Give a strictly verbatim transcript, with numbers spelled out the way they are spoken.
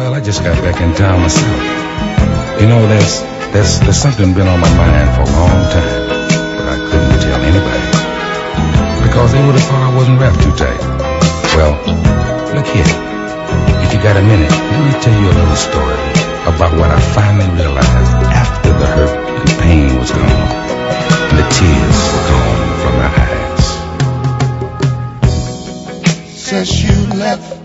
Well, I just got back in town myself. You know, there's, there's, there's something been on my mind for a long time, but I couldn't tell anybody because they would have thought I wasn't wrapped too tight. Well, look here. If you got a minute, let me tell you a little story about what I finally realized after the hurt and pain was gone and the tears were gone from my eyes. Since you left